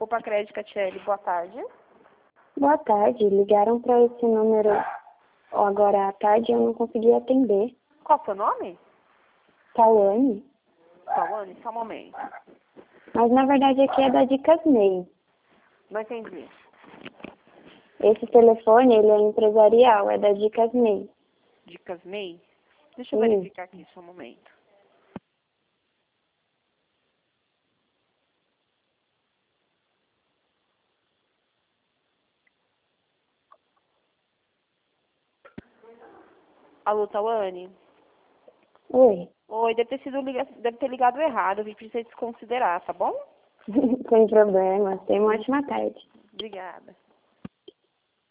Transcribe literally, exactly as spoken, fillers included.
para Crédito, Catiele. Boa tarde. Boa tarde. Ligaram para esse número agora à tarde e eu não consegui atender. Qual o seu nome? Tawane. Tawane, só um momento. Mas na verdade aqui é da Dicas M E I. Não entendi. Esse telefone, ele é empresarial, é da Dicas M E I. Dicas M E I? Deixa eu Sim. verificar aqui, só um momento. Alô, Tawane? Oi. Oi, deve ter, sido liga... deve ter ligado errado, a gente precisa desconsiderar, tá bom? Sem problema. Tenha uma ótima tarde. Obrigada.